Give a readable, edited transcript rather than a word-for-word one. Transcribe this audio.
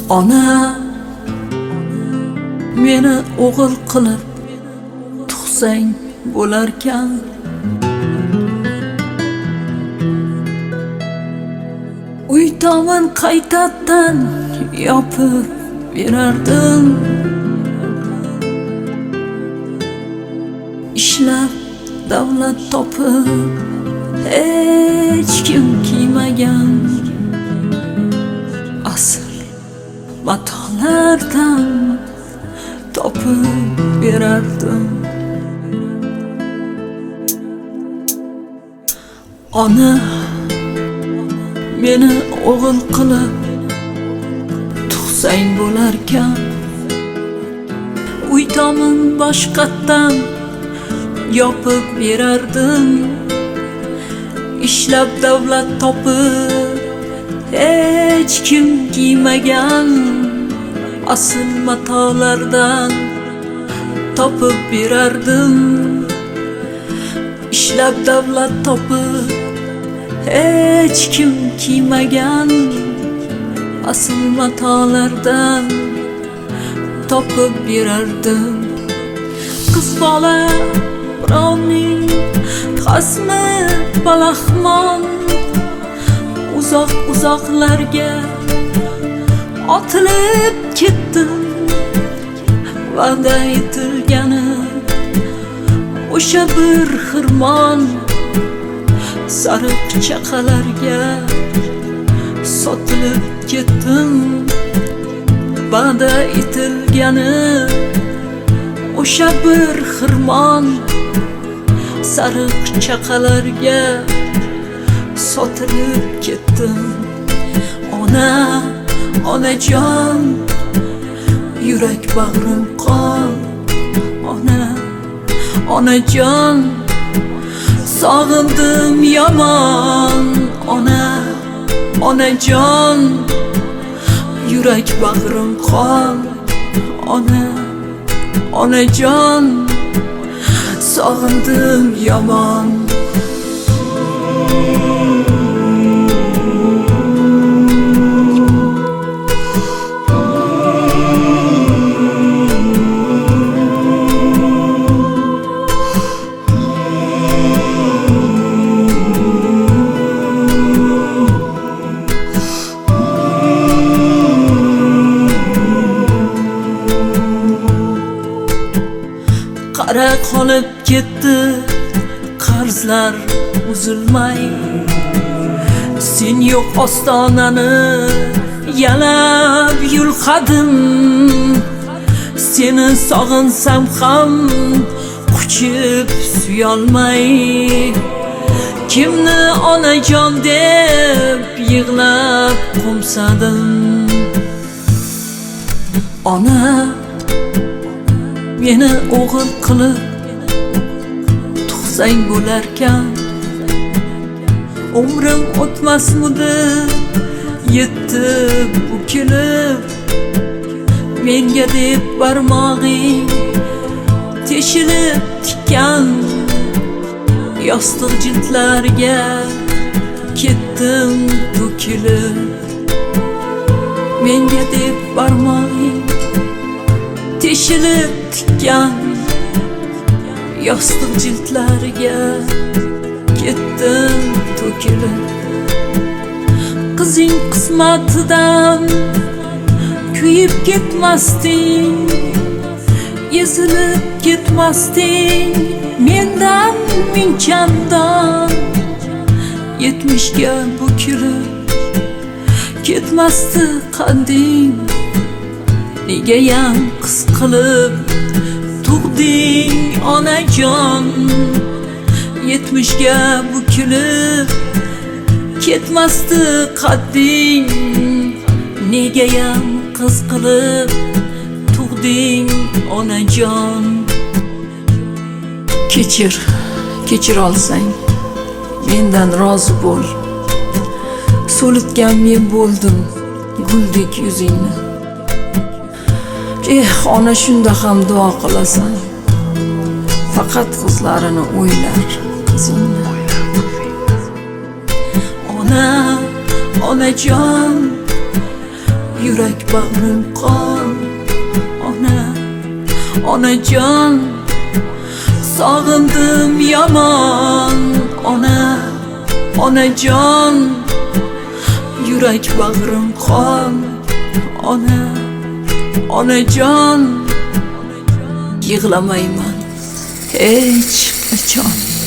Ona meni o'g'il qilib tug'sang bo'larkan. Uy tomon qaytadan yopib berardim. Ishlab davlat topib hech kim kiymagan asl matolardan topib berardim. Ona meni o'g'il qilib tug'sang bo'larkan. Uy tomon boshqatdan yopib berardim. Ishlab davlat topib hech kim kiymagan asl matolardan topib berardim. Ishlab davlat topib hech kim kiymagan asl matolardan topib berardim. Qiz bola birovning xasmi balaxmon, uzoqlarga otilib ketdim. Va'da etilgani o'sha bir xirmon, sariq chaqalarga sotilib ketdim. Va'da etilgani o'sha bir xirmon, sariq chaqalarga sotilib ketdim. Ona, onajon, yurak bag'rim qon. Ona, onajon, sog'indim yomon. Ona, onajon, yurak bag'rim qon. Ona, onajon, sog'indim yomon. Qara qolib ketdi qarzlar uzilmay. Sen yo'q ostonani yalab yulqadim. Seni sog'insam ham quchib suyolmay. Kimni onajon deb yig'lab qo'msadim. Ona meni o'g'il qilib tug'sang bo'larkan. Umrim o'tmasmidi yetib bukilib. Menga deb barmog'ing teshilib tikkan yostiq jildlarga ketdim to'kilib. Menga deb barmog'ing teshilib tikkan yostiq jildlarga ketdim to'kilib. Qizing qismatidan kuyib ketmasding, ezilib ketmasding mendan ming chandon. 70ga bukilib ketmasdi qadding. Negayam qiz qilib tug'ding onajon. 70ga bukilib ketmasdi qadding. Negayam qiz qilib tug'ding onajon. Kechir olsang mendan rozi bo'l. So'litgan men bo'ldim guldek yuzingni. Ona shunda ham duo qilasan. Faqat qizlarini o'ylar qizingni. Ona, onajon, Yürek bağrım qon. Onajon, sog'indim yomon. Onajon, yürek bağrım qon. Onajon, yig'lamayman hech qachon.